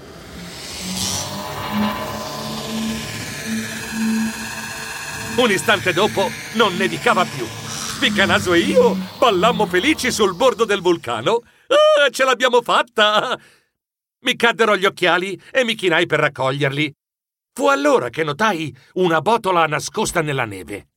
Un istante dopo non nevicava più. Ficcanaso e io ballammo felici sul bordo del vulcano. Ce l'abbiamo fatta! Mi caddero gli occhiali e mi chinai per raccoglierli. Fu allora che notai una botola nascosta nella neve.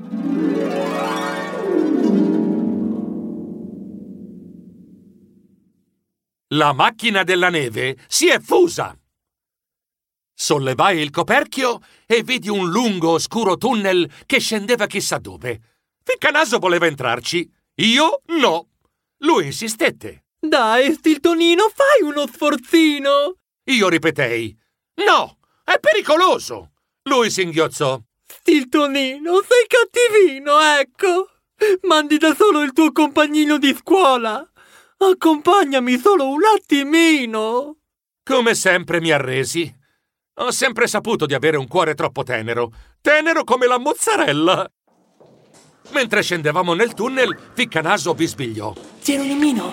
La macchina della neve si è fusa. Sollevai il coperchio e vidi un lungo, oscuro tunnel che scendeva chissà dove. Ficcanaso voleva entrarci. Io no. Lui insistette. Dai, Stiltonino, fai uno sforzino! Io ripetei. No, è pericoloso! Lui singhiozzò. Stiltonino, sei cattivino, ecco! Mandi da solo il tuo compagnino di scuola! Accompagnami solo un attimino! Come sempre mi arresi. Ho sempre saputo di avere un cuore troppo tenero. Tenero come la mozzarella. Mentre scendevamo nel tunnel, Ficcanaso bisbigliò. Geronimino,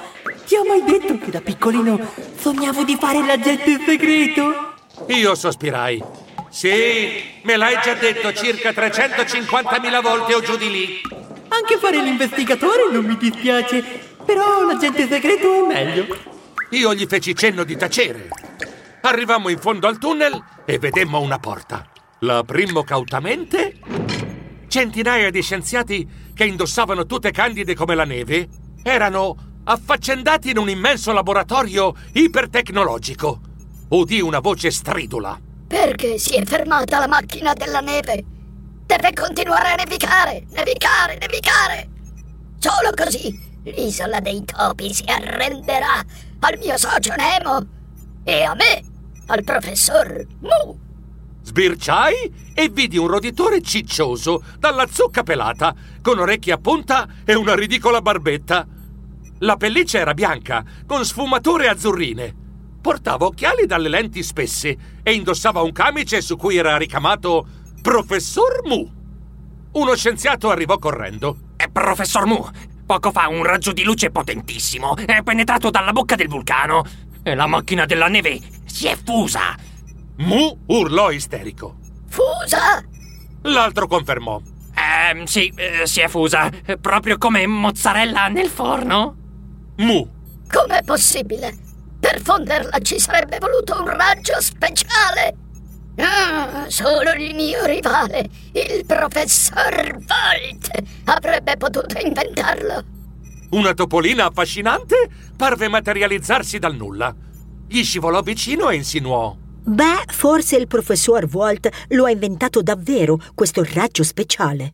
ti ho mai detto che da piccolino sognavo di fare l'agente segreto? Io sospirai. Sì, me l'hai già detto circa 350.000 volte o giù di lì. Anche fare l'investigatore non mi dispiace, però l'agente segreto è meglio. Io gli feci cenno di tacere. Arrivammo in fondo al tunnel e vedemmo una porta. La aprimmo cautamente. Centinaia di scienziati che indossavano tute candide come la neve erano affaccendati in un immenso laboratorio ipertecnologico. Udì una voce stridula. Perché si è fermata la macchina della neve? Deve continuare a nevicare, nevicare, nevicare! Solo così l'isola dei topi si arrenderà al mio socio Nemo e a me, al professor Mu. Sbirciai e vidi un roditore ciccioso dalla zucca pelata, con orecchie a punta e una ridicola barbetta. La pelliccia era bianca, con sfumature azzurrine. Portava occhiali dalle lenti spesse e indossava un camice su cui era ricamato Professor Mu. Uno scienziato arrivò correndo. Professor Mu, poco fa un raggio di luce potentissimo è penetrato dalla bocca del vulcano e la macchina della neve si è fusa. Mu urlò isterico. Fusa? L'altro confermò. Sì, si è fusa, proprio come mozzarella nel forno. Mu. Com'è possibile? Per fonderla ci sarebbe voluto un raggio speciale. Solo il mio rivale, il professor Volt, avrebbe potuto inventarlo. Una topolina affascinante parve materializzarsi dal nulla. Gli scivolò vicino e insinuò: Beh, forse il professor Volt lo ha inventato davvero, questo raggio speciale.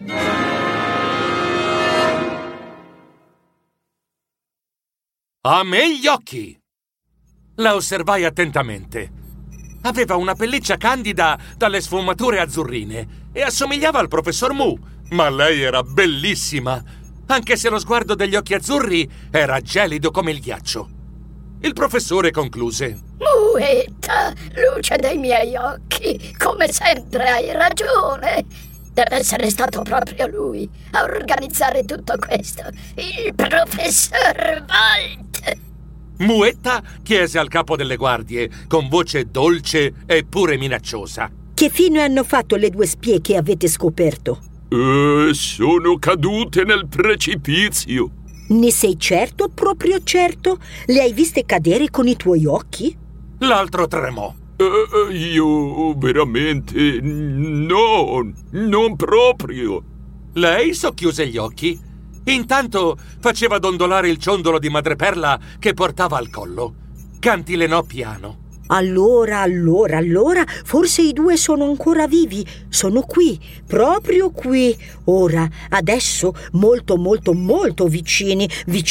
A me gli occhi! La osservai attentamente. Aveva una pelliccia candida dalle sfumature azzurrine e assomigliava al professor Mu, ma lei era bellissima, anche se lo sguardo degli occhi azzurri era gelido come il ghiaccio. Il professore concluse: Muetta, luce dei miei occhi, come sempre hai ragione. Deve essere stato proprio lui a organizzare tutto questo, il professor Volt. Muetta chiese al capo delle guardie, con voce dolce e pure minacciosa: Che fine hanno fatto le due spie che avete scoperto? Sono cadute nel precipizio. Ne sei certo, proprio certo? Le hai viste cadere con i tuoi occhi? L'altro tremò. Io veramente no, non proprio. Lei socchiuse gli occhi. Intanto faceva dondolare il ciondolo di madreperla che portava al collo. Cantilenò piano. Allora, forse i due sono ancora vivi. Sono qui, proprio qui. Ora, adesso, molto, molto, molto vicini,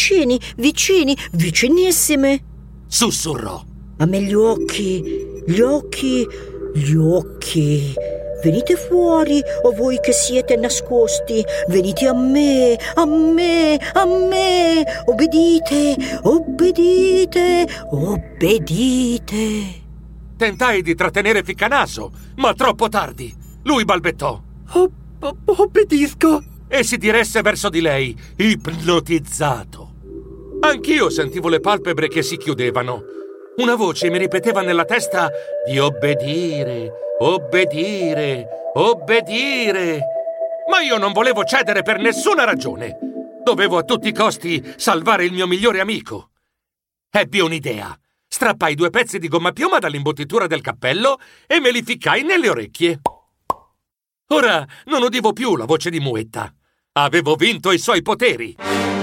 vicinissime. Sussurrò. A me gli occhi. Venite fuori, o voi che siete nascosti. Venite a me. Obbedite. Tentai di trattenere Ficcanaso, ma troppo tardi. Lui balbettò: Obbedisco. E si diresse verso di lei, ipnotizzato. Anch'io sentivo le palpebre che si chiudevano. Una voce mi ripeteva nella testa di obbedire. Ma io non volevo cedere per nessuna ragione. Dovevo a tutti i costi salvare il mio migliore amico. Ebbi un'idea. Strappai 2 pezzi di gomma piuma dall'imbottitura del cappello e me li ficcai nelle orecchie. Ora non udivo più la voce di Muetta. Avevo vinto i suoi poteri.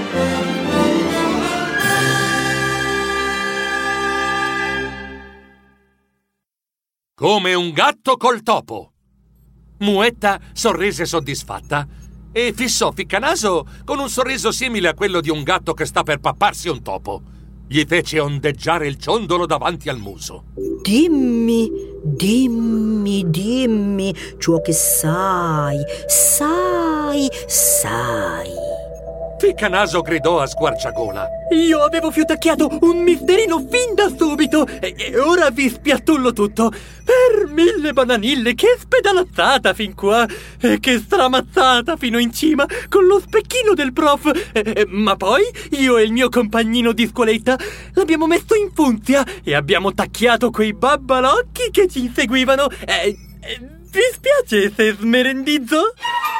Come un gatto col topo. Muetta sorrise soddisfatta e fissò Ficcanaso con un sorriso simile a quello di un gatto che sta per papparsi un topo. Gli fece ondeggiare il ciondolo davanti al muso. Dimmi ciò che sai. Ficcanaso gridò a squarciagola. Io avevo fiutacchiato un misterino fin da subito e ora vi spiattullo tutto. Per 1000 bananille, che spedalazzata fin qua e che stramazzata fino in cima con lo specchino del prof. Ma poi io e il mio compagnino di scuoletta l'abbiamo messo in funzia e abbiamo tacchiato quei babbalocchi che ci inseguivano. Vi spiace se smerendizzo?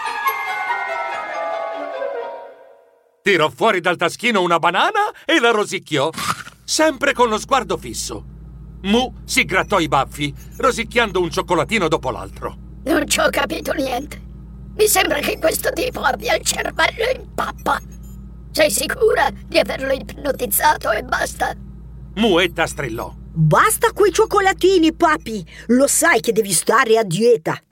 Tirò fuori dal taschino una banana e la rosicchiò, sempre con lo sguardo fisso. Mu si grattò i baffi, rosicchiando un cioccolatino dopo l'altro. Non ci ho capito niente. Mi sembra che questo tipo abbia il cervello in pappa. Sei sicura di averlo ipnotizzato e basta? Muetta strillò. Basta quei cioccolatini, papi. Lo sai che devi stare a dieta.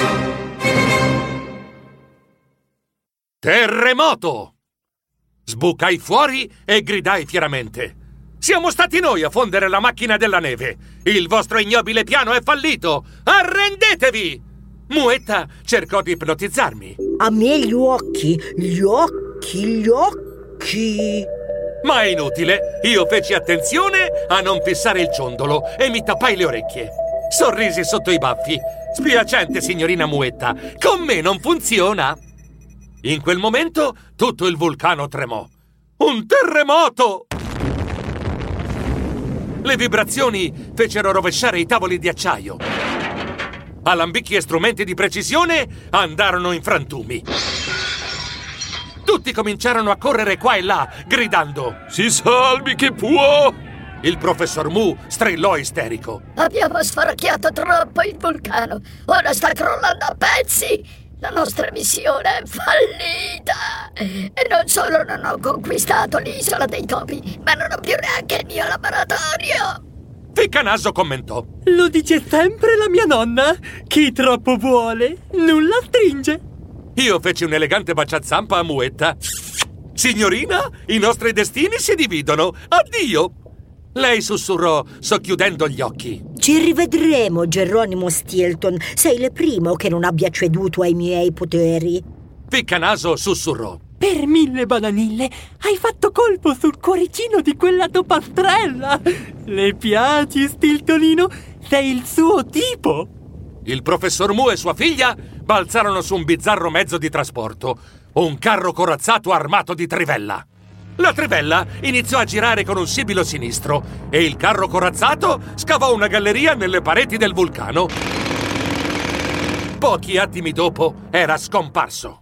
Terremoto! Sbucai fuori e gridai fieramente. Siamo stati noi a fondere la macchina della neve. Il vostro ignobile piano è fallito. Arrendetevi! Muetta cercò di ipnotizzarmi. A me gli occhi. Ma è inutile. Io feci attenzione a non fissare il ciondolo e mi tappai le orecchie. Sorrisi sotto i baffi. Spiacente, signorina Muetta. Con me non funziona. In quel momento tutto il vulcano tremò. Un terremoto! Le vibrazioni fecero rovesciare i tavoli di acciaio. Alambicchi e strumenti di precisione andarono in frantumi. Tutti cominciarono a correre qua e là, gridando: Si salvi che può! Il professor Mu strillò isterico. Abbiamo sforacchiato troppo il vulcano. Ora sta crollando a pezzi. La nostra missione è fallita! E non solo non ho conquistato l'isola dei topi, ma non ho più neanche il mio laboratorio! Ficcanaso commentò. Lo dice sempre la mia nonna. Chi troppo vuole, nulla stringe. Io feci un elegante baciazampa a Muetta. Signorina, i nostri destini si dividono. Addio! Lei sussurrò, socchiudendo gli occhi. Ci rivedremo, Geronimo Stilton. Sei il primo che non abbia ceduto ai miei poteri. Ficcanaso sussurrò. Per 1000 bananille hai fatto colpo sul cuoricino di quella topastrella. Le piaci, Stiltonino? Sei il suo tipo. Il professor Mu e sua figlia balzarono su un bizzarro mezzo di trasporto, un carro corazzato armato di trivella. La trivella iniziò a girare con un sibilo sinistro e il carro corazzato scavò una galleria nelle pareti del vulcano. Pochi attimi dopo era scomparso.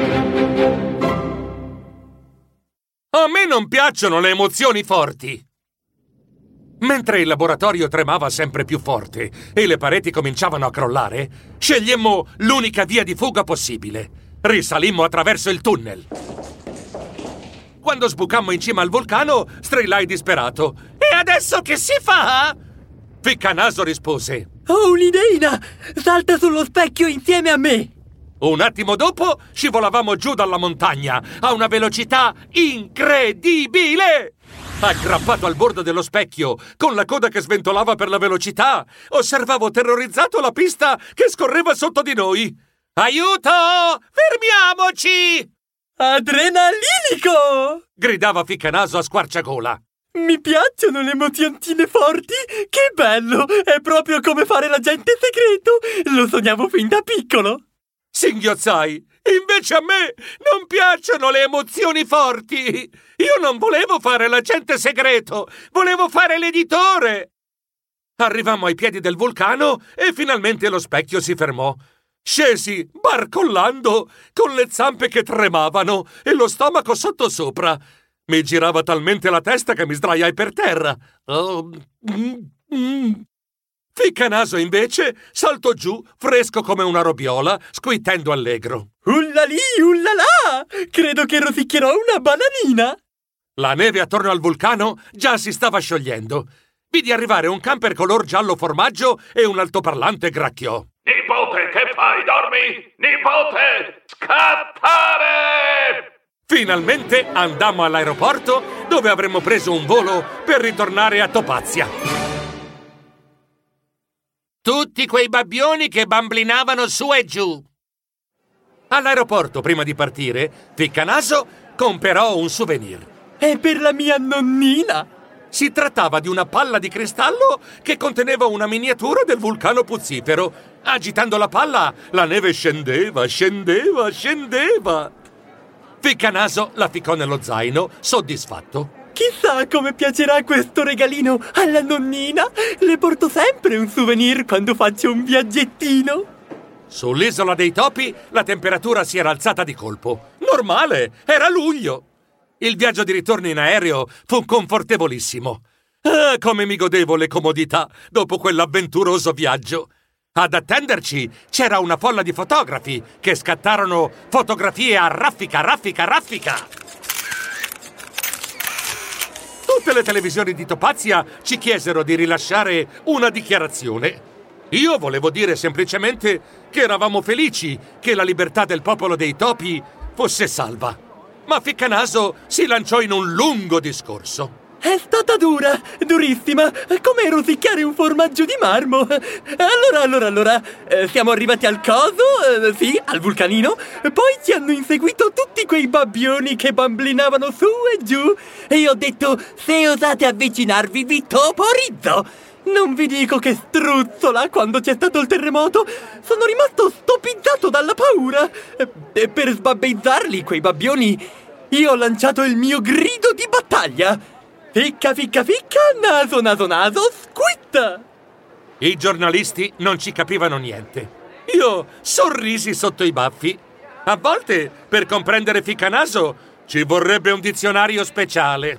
A me non piacciono le emozioni forti. Mentre il laboratorio tremava sempre più forte e le pareti cominciavano a crollare, scegliemmo l'unica via di fuga possibile. Risalimmo attraverso il tunnel. Quando sbucammo in cima al vulcano, strillai disperato. E adesso che si fa? Ficcanaso rispose. Ho un'idea! Salta sullo specchio insieme a me! Un attimo dopo scivolavamo giù dalla montagna a una velocità incredibile! Aggrappato al bordo dello specchio, con la coda che sventolava per la velocità, osservavo terrorizzato la pista che scorreva sotto di noi. Aiuto! Fermiamoci! Adrenalinico! Gridava Ficcanaso a squarciagola. Mi piacciono le emozioncine forti! Che bello! È proprio come fare l'agente segreto! Lo sognavo fin da piccolo! Singhiozzai. Invece a me non piacciono le emozioni forti! Io non volevo fare l'agente segreto! Volevo fare l'editore! Arrivammo ai piedi del vulcano e finalmente lo specchio si fermò. Scesi, barcollando, con le zampe che tremavano e lo stomaco sottosopra. Mi girava talmente la testa che mi sdraiai per terra. Ficcanaso, invece, saltò giù, fresco come una robiola, squittendo allegro. Ullalì, ullalà! Credo che rosicchierò una bananina! La neve attorno al vulcano già si stava sciogliendo. Vidi arrivare un camper color giallo formaggio e un altoparlante gracchiò. Nipote, che fai? Dormi? Nipote, scattare! Finalmente andammo all'aeroporto dove avremmo preso un volo per ritornare a Topazia. Tutti quei babbioni che bamblinavano su e giù. All'aeroporto, prima di partire, Ficcanaso comperò un souvenir. È per la mia nonnina! Si trattava di una palla di cristallo che conteneva una miniatura del vulcano Puzzifero. Agitando la palla, la neve scendeva, scendeva, scendeva. Ficcanaso la ficcò nello zaino, soddisfatto. Chissà come piacerà questo regalino alla nonnina! Le porto sempre un souvenir quando faccio un viaggettino! Sull'isola dei topi la temperatura si era alzata di colpo. Normale, era luglio. Il viaggio di ritorno in aereo fu confortevolissimo. Ah, come mi godevo le comodità dopo quell'avventuroso viaggio. Ad attenderci c'era una folla di fotografi che scattarono fotografie a raffica, raffica, raffica. Tutte le televisioni di Topazia ci chiesero di rilasciare una dichiarazione. Io volevo dire semplicemente che eravamo felici che la libertà del popolo dei topi fosse salva. Ma Ficcanaso si lanciò in un lungo discorso. È stata dura, durissima, come rosicchiare un formaggio di marmo. Allora, siamo arrivati al coso, sì, al vulcanino. Poi ci hanno inseguito tutti quei babbioni che bamblinavano su e giù. E io ho detto, se osate avvicinarvi vi toporizzo. Non vi dico che struzzola quando c'è stato il terremoto. Sono rimasto stupidizzato dalla paura. E per sbabbeizzarli, quei babbioni, io ho lanciato il mio grido di battaglia. Ficca, ficca, ficca, naso, naso, naso, squitta! I giornalisti non ci capivano niente. Io sorrisi sotto i baffi. A volte, per comprendere Ficcanaso, ci vorrebbe un dizionario speciale.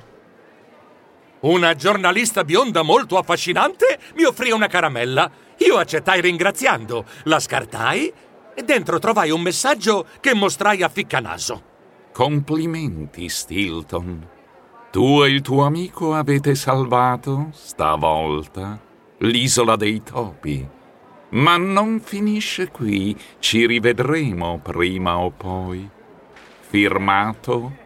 Una giornalista bionda molto affascinante mi offrì una caramella. Io accettai ringraziando, la scartai e dentro trovai un messaggio che mostrai a Ficcanaso. Complimenti, Stilton. Tu e il tuo amico avete salvato, stavolta, l'isola dei topi. Ma non finisce qui, ci rivedremo prima o poi. Firmato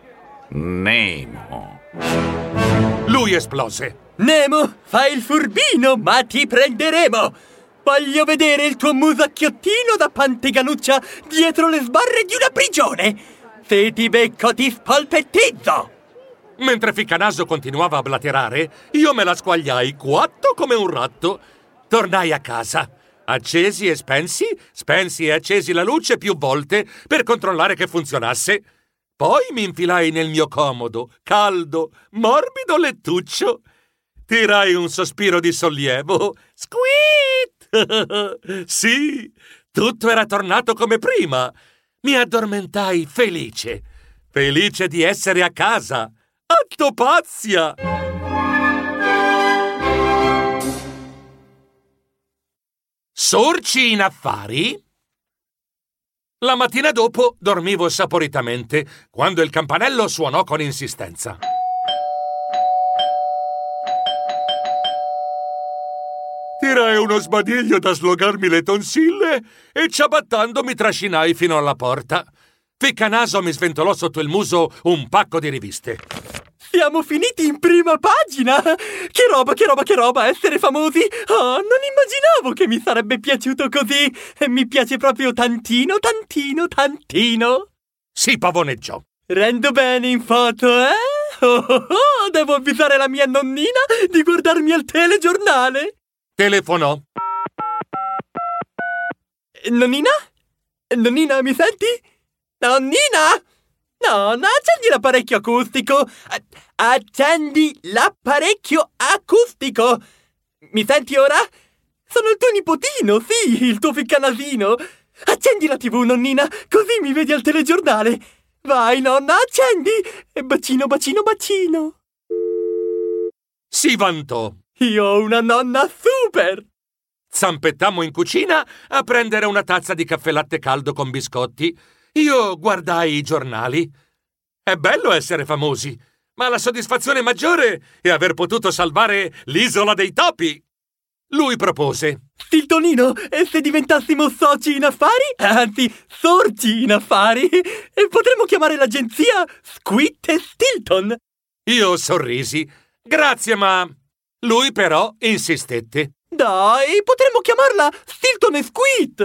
Nemo. Lui esplose. Nemo, fai il furbino, ma ti prenderemo! Voglio vedere il tuo musacchiottino da panteganuccia dietro le sbarre di una prigione! Se ti becco ti spolpettizzo! Mentre Ficcanaso continuava a blaterare, io me la squagliai quatto come un ratto. Tornai a casa. Accesi e spensi e accesi la luce più volte per controllare che funzionasse. Poi mi infilai nel mio comodo, caldo, morbido lettuccio. Tirai un sospiro di sollievo. Squeet! Sì, tutto era tornato come prima. Mi addormentai felice. Felice di essere a casa. A Topazia! Sorci in affari? La mattina dopo dormivo saporitamente quando il campanello suonò con insistenza. Tirai uno sbadiglio da slogarmi le tonsille e ciabattando mi trascinai fino alla porta. Ficcanaso mi sventolò sotto il muso un pacco di riviste. Siamo finiti in prima pagina! Che roba, essere famosi! Oh, non immaginavo che mi sarebbe piaciuto così! Mi piace proprio tantino, tantino, tantino! Si pavoneggiò. Rendo bene in foto, eh? Oh, devo avvisare la mia nonnina di guardarmi al telegiornale! Telefonò. Nonnina? Nonnina, mi senti? Nonnina? Nonna, accendi l'apparecchio acustico! Accendi l'apparecchio acustico! Mi senti ora? Sono il tuo nipotino, sì, il tuo ficcanasino! Accendi la TV, nonnina, così mi vedi al telegiornale! Vai, nonna, accendi! E bacino, bacino, bacino! Si vantò. Io ho una nonna super! Zampettammo in cucina a prendere una tazza di caffè latte caldo con biscotti. Io guardai i giornali. È bello essere famosi, ma la soddisfazione maggiore è aver potuto salvare l'isola dei topi. Lui propose. Stiltonino, e se diventassimo soci in affari? Anzi, sorci in affari? E potremmo chiamare l'agenzia Squeet e Stilton. Io sorrisi. Grazie, ma... Lui però insistette. Dai, potremmo chiamarla Stilton e Squeet.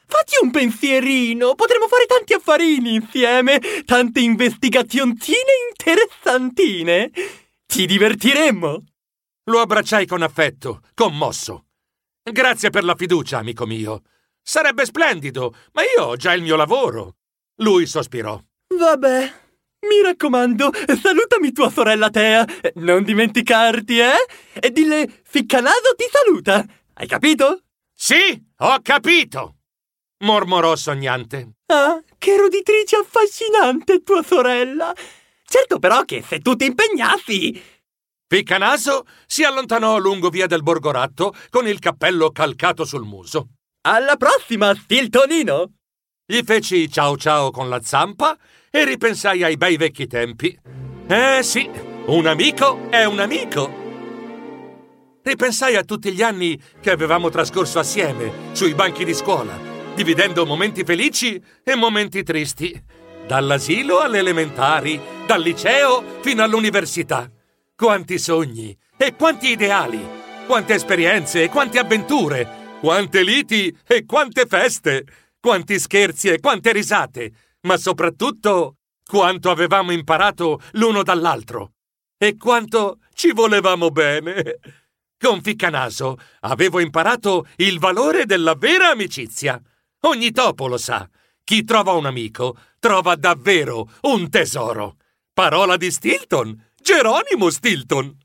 Fatti un pensierino, potremmo fare tanti affarini insieme, tante investigazioncine interessantine. Ci divertiremmo. Lo abbracciai con affetto, commosso. Grazie per la fiducia, amico mio. Sarebbe splendido, ma io ho già il mio lavoro. Lui sospirò. Vabbè, mi raccomando, salutami tua sorella Tea. Non dimenticarti, E dille Ficcanaso ti saluta. Hai capito? Sì, ho capito! Mormorò sognante. Ah, che roditrice affascinante tua sorella. Certo però che se tu ti impegnassi... Ficcanaso si allontanò lungo via del Borgoratto con il cappello calcato sul muso. Alla prossima, Stiltonino! Gli feci ciao ciao con la zampa e ripensai ai bei vecchi tempi. Sì, un amico è un amico. Ripensai a tutti gli anni che avevamo trascorso assieme sui banchi di scuola, dividendo momenti felici e momenti tristi, dall'asilo alle elementari, dal liceo fino all'università. Quanti sogni e quanti ideali, quante esperienze e quante avventure, quante liti e quante feste, quanti scherzi e quante risate, ma soprattutto quanto avevamo imparato l'uno dall'altro e quanto ci volevamo bene. Con Ficcanaso avevo imparato il valore della vera amicizia. Ogni topo lo sa. Chi trova un amico trova davvero un tesoro. Parola di Stilton, Geronimo Stilton.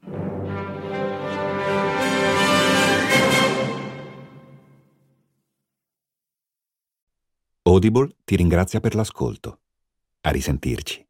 Audible ti ringrazia per l'ascolto. A risentirci.